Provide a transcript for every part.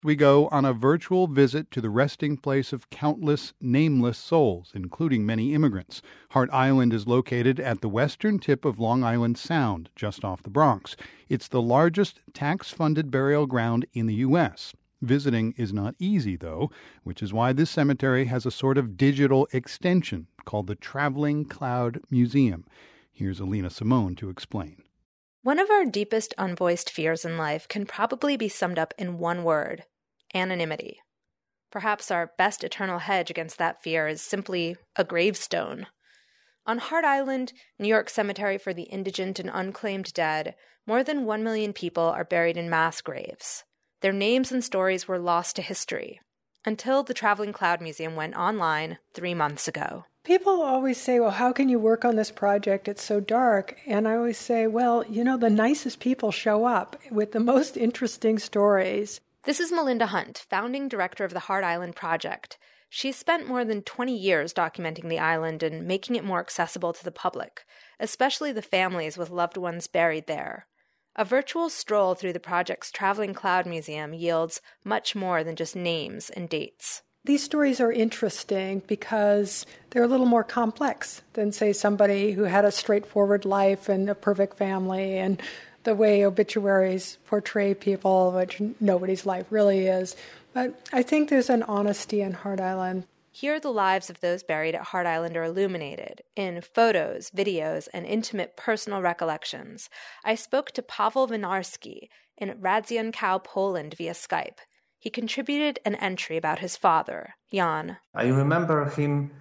we go on a virtual visit to the resting place of countless nameless souls, including many immigrants. Hart Island is located at the western tip of Long Island Sound, just off the Bronx. It's the largest tax-funded burial ground in the U.S. Visiting is not easy, though, which is why this cemetery has a sort of digital extension called the Traveling Cloud Museum. Here's Alina Simone to explain. One of our deepest unvoiced fears in life can probably be summed up in one word: anonymity. Perhaps our best eternal hedge against that fear is simply a gravestone. On Hart Island, New York Cemetery for the Indigent and Unclaimed Dead, more than 1 million people are buried in mass graves. Their names and stories were lost to history, until the Traveling Cloud Museum went online 3 months ago. People always say, well, how can you work on this project? It's so dark. And I always say, well, the nicest people show up with the most interesting stories. This is Melinda Hunt, founding director of the Hart Island Project. She's spent more than 20 years documenting the island and making it more accessible to the public, especially the families with loved ones buried there. A virtual stroll through the project's Traveling Cloud Museum yields much more than just names and dates. These stories are interesting because they're a little more complex than, say, somebody who had a straightforward life and a perfect family, and the way obituaries portray people, which nobody's life really is. But I think there's an honesty in Hart Island. Here, the lives of those buried at Hart Island are illuminated in photos, videos, and intimate personal recollections. I spoke to Paweł Winiarski in Radzionkow, Poland via Skype. He contributed an entry about his father, Jan. I remember him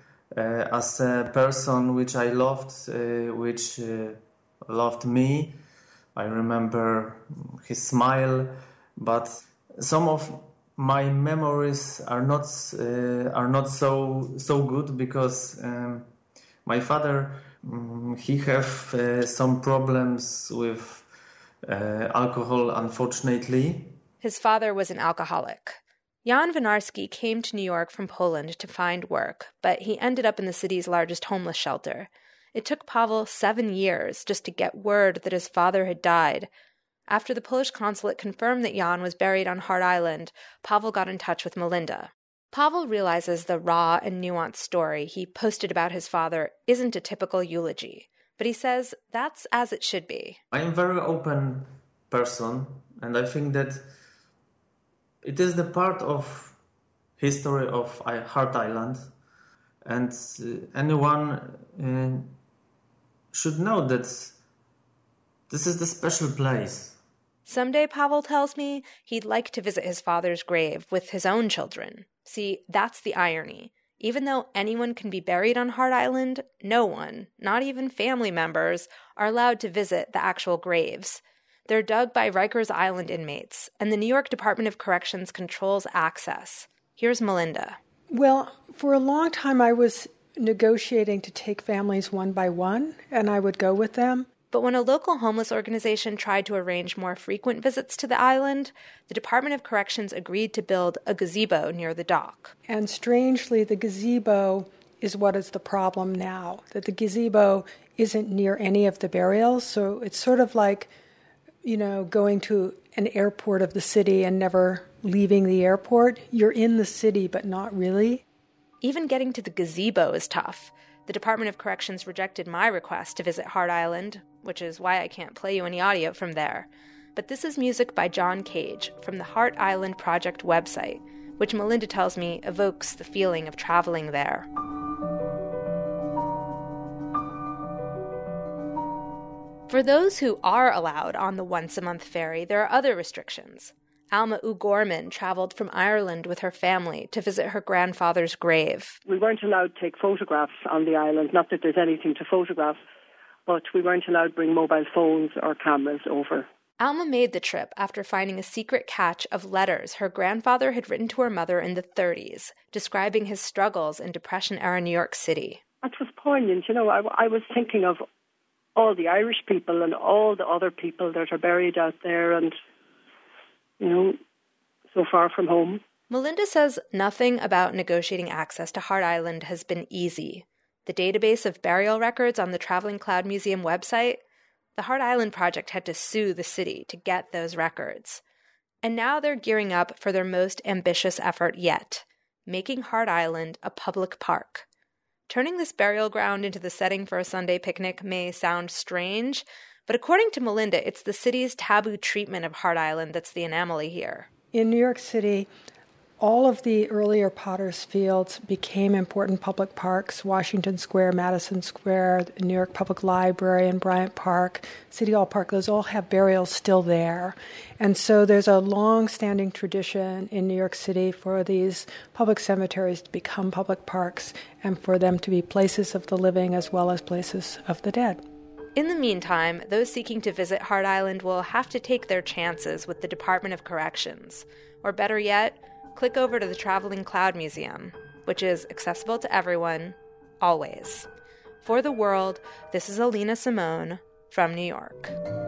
as a person which I loved, which loved me. I remember his smile, but some of my memories are not so good because my father he have some problems with alcohol, unfortunately. His father was an alcoholic. Jan Winiarski came to New York from Poland to find work, but he ended up in the city's largest homeless shelter. It took Paweł 7 years just to get word that his father had died. After the Polish consulate confirmed that Jan was buried on Hart Island, Paweł got in touch with Melinda. Paweł realizes the raw and nuanced story he posted about his father isn't a typical eulogy, but he says that's as it should be. I am a very open person, and I think that it is the part of history of Hart Island, and anyone should know that this is the special place. Someday, Paweł tells me, he'd like to visit his father's grave with his own children. See, that's the irony. Even though anyone can be buried on Hart Island, no one, not even family members, are allowed to visit the actual graves. They're dug by Rikers Island inmates, and the New York Department of Corrections controls access. Here's Melinda. Well, for a long time I was negotiating to take families one by one, and I would go with them. But when a local homeless organization tried to arrange more frequent visits to the island, the Department of Corrections agreed to build a gazebo near the dock. And strangely, the gazebo is what is the problem now, that the gazebo isn't near any of the burials, so it's sort of like going to an airport of the city and never leaving the airport. You're in the city, but not really. Even getting to the gazebo is tough. The Department of Corrections rejected my request to visit Hart Island, which is why I can't play you any audio from there. But this is music by John Cage from the Hart Island Project website, which Melinda tells me evokes the feeling of traveling there. For those who are allowed on the once-a-month ferry, there are other restrictions. Alma O'Gorman traveled from Ireland with her family to visit her grandfather's grave. We weren't allowed to take photographs on the island, not that there's anything to photograph, but we weren't allowed to bring mobile phones or cameras over. Alma made the trip after finding a secret cache of letters her grandfather had written to her mother in the 30s, describing his struggles in Depression-era New York City. That was poignant. I was thinking of all the Irish people and all the other people that are buried out there and, so far from home. Melinda says nothing about negotiating access to Hart Island has been easy. The database of burial records on the Traveling Cloud Museum website, the Hart Island Project had to sue the city to get those records. And now they're gearing up for their most ambitious effort yet, making Hart Island a public park. Turning this burial ground into the setting for a Sunday picnic may sound strange, but according to Melinda, it's the city's taboo treatment of Hart Island that's the anomaly here. In New York City, all of the earlier Potter's Fields became important public parks. Washington Square, Madison Square, the New York Public Library, and Bryant Park, City Hall Park, those all have burials still there. And so there's a long-standing tradition in New York City for these public cemeteries to become public parks and for them to be places of the living as well as places of the dead. In the meantime, those seeking to visit Hart Island will have to take their chances with the Department of Corrections. Or better yet, click over to the Traveling Cloud Museum, which is accessible to everyone, always. For The World, this is Alina Simone from New York.